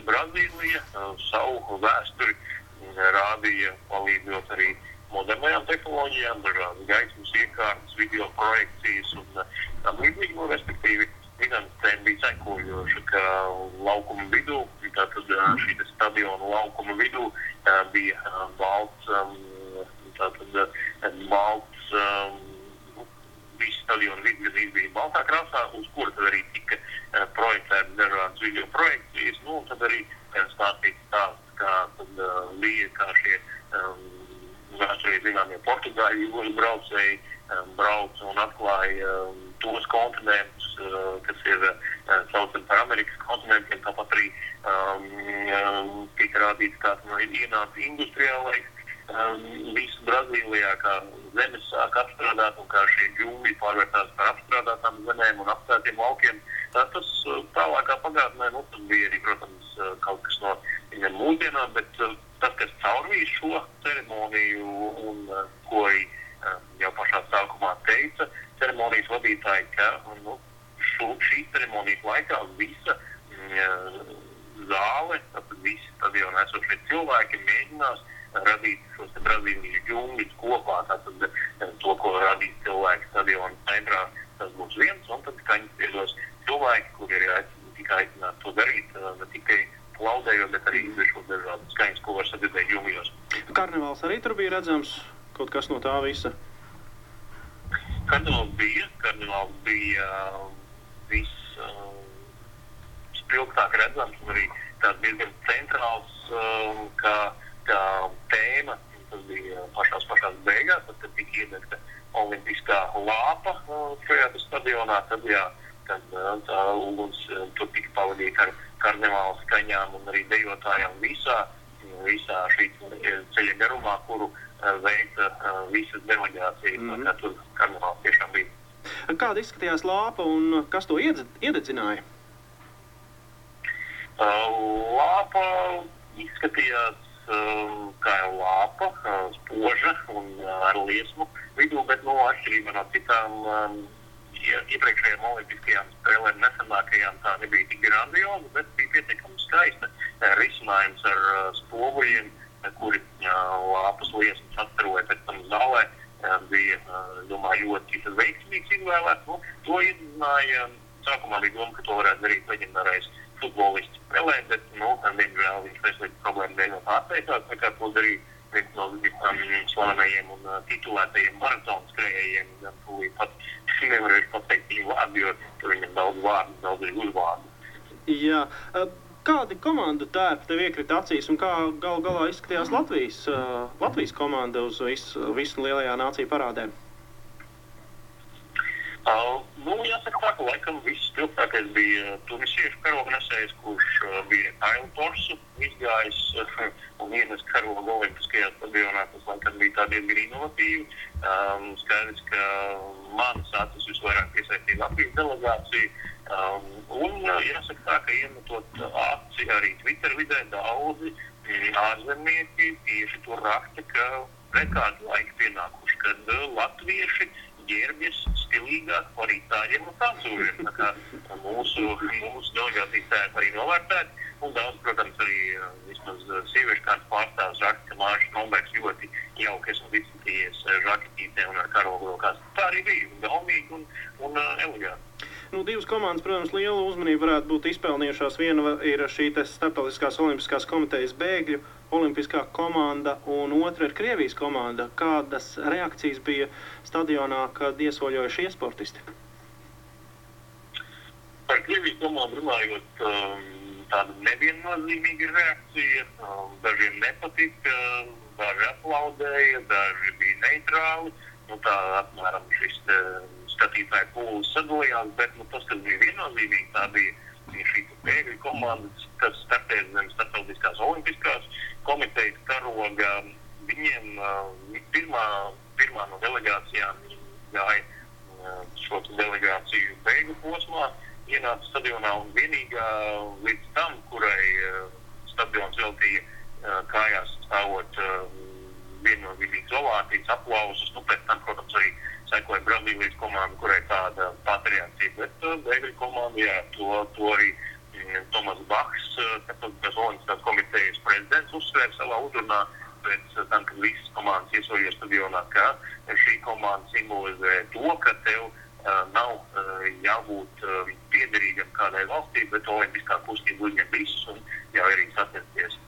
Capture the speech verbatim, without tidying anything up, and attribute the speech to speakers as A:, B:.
A: Brazīlija savu vēsturi rādīja palīdzot arī modernajām tehnoloģijām, dažādas gaismas iekārtas, video projekcijas un tam līdzīgi, no respektīvi, Igaunstēna bija sekojoša, ka laukuma vidū, tātad šī stadiona laukuma vidū bija balts, tātad balts, visi stadiona vidus bija baltā krāsā, uz kura tad arī tika projektētas dažādas video projekcijas, nu, un tad arī stāstīts stāsts, kā tad bija, kā šie vēsturīgi zināmie portugāļu jūras braucēji brauc un atklāja tos kontinentus, kas ir saucami par Amerikas kontinentiem, tāpat arī um, tika rādīts, kā nu, ienāca industriālais um, visu Brazīlijā, kā zemes sāk apstrādāt un kā šie džungļi pārvērtās par apstrādātām zemēm un apstātiem laukiem. Tā tas tālākā pagātnē, nu, tas bija arī, protams, kaut kas no viņam mūsdienām, bet tas, kas caurvīja šo ceremoniju un ko arī jau pašā sākumā teica ceremonijas vadītāji, ka nu, šo, šīs ceremonijas laikā visa mm, zāle, tātad visi stadionā esošie cilvēki mēģinās radīt šos te Brazīlijas džungļus kopā, tātad to, ko radīs cilvēki stadiona centrā, tas būs viens, un tad skaņas iedos cilvēki, kuri ir aicināti, tikai aicināti to darīt, ne tikai plaudējot, bet arī izvešot dažādas skaņas, ko var sadzirdēt džungļos.
B: Karnevāls arī tur bija redzams? Kaut kas no tā visa?
A: Karnevāls bija, karnevāls bija uh, viss uh, spilgtāk redzams un arī tāds diezgan centrāls uh, kā, kā tēma. Tas bija pašās pašās beigās, tad, kad tika iedegta olimpiskā lāpa uh, šajā stadionā, tad jā, kad uh, tā uguns uh, tur tika pavadīta ar karnevāla skaņām un arī dejotājām visā, visā šī ceļa garumā, kuru veica visas deleģācijas, mm-hmm. kā tur karnevāls tiešām bija.
B: Kāda izskatījās lāpa un kas to iededzināja?
A: Lāpa izskatījās kā jau lāpa, spoža un ar liesmu vidū, bet no atšķirībā no citām iepriekšējām olimpiskajām spēlēm nesenākajām tā nebija tik grandioza, bet bija pietiekami skaista risinājums ar spoguļiem, kuri lāpas liesmas atstaroja pēc tam zālē, bija, domāju, ļoti veiksmīgs izvēlēts. Nu, to iedzināja, sākumā bija doma, ka to varētu darīt leģendārais futbolists spēlē, bet, nu, diemžēl viņš veselības problēmu dēļ no tā atteicās, tā kā to darīja viens no um, slavenajiem un uh, titulētajiem maratonu skrējējiem, gan tūlīt pat nevarēšu pateikt viņu vārdu, jo tur viņam daudz vārdu, daudz arī uzvārdu.
B: Jā, kādi komandu tērpi tev iekrita acīs un kā gal galā izskatījās Latvijas, uh, Latvijas komanda uz visu, visu lielajā nāciju parādēm?
A: Uh, nu, jāsaka tā, ka laikam viss spilgtākais bija tunisiešu karognesējs, kurš uh, bija Ailu Torsu izgājis uh, un ienes karogu olimpiskajā stadionā. Tas laikam bija tā diezgan inovatīvi. Um, skaidrs, ka manas acis visvairāk piesaistīja Latvijas delegāciju. Um, un uh, jāsaka tā, ka iemetot aci arī Twitter vidē daudzi ārzemnieki tieši to raksta, ka pēc kādu laiku pienākuši, kad uh, latvieši ģērbjas stilīgāk par itāļiem un francūžiem. Tā kā mūsu, mūsu delegācijas tērpi arī novērtēti. Un daudz, protams, arī vismaz sieviešu kāds pārstāvs raksta, ka Mārša Strombergs ļoti jauki esmu izskatījies žaketītē un ar karogu rokās. Tā arī bija, gaumīgi un, un uh, eleganti.
B: Nu, divas komandas, protams, liela uzmanība varētu būt izpelnījušās. Viena ir šī Starptautiskās olimpiskās komitejas bēgļu olimpiskā komanda un otra ir Krievijas komanda. Kādas reakcijas bija stadionā, kad iesoļoja šie sportisti?
A: Par Krievijas komandu runājot, tāda neviennozīmīga reakcija. Dažiem nepatika, daži aplaudēja, daži bija neitrāli. Nu, tā apmēram šis skatītāju pūlis sadalījās, bet nu, tas, kas bija viennozīmīgi, tā bija šī bēgļu komanda, kas startēs zem Starptautiskās olimpiskās komitejas karoga. Viņiem pirmā, pirmā no delegācijām gāja šo delegāciju bēgļu posmā, ienāca stadionā un vienīgā līdz tam, kurai stadions veltīja kājās stāvot viennozīmīgas ovācijas, aplausus. Nu, pēc tam, protams, arī sekoja Brazīlijas komanda, kurai tāda pati reakcija, bet bēgļu komanda, jā, to, to arī Tomas Bachs, Starptautiskās Olimpiskās komitejas prezidents uzsvēra savā uzrunā pēc tam, kad visas komandas iesoļoja stadionā, ka šī komanda simbolizē to, ka tev uh, nav uh, jābūt uh, piederīgam kādai valstī, bet olimpiskā kustība uzņem visus un jau arī sasniegt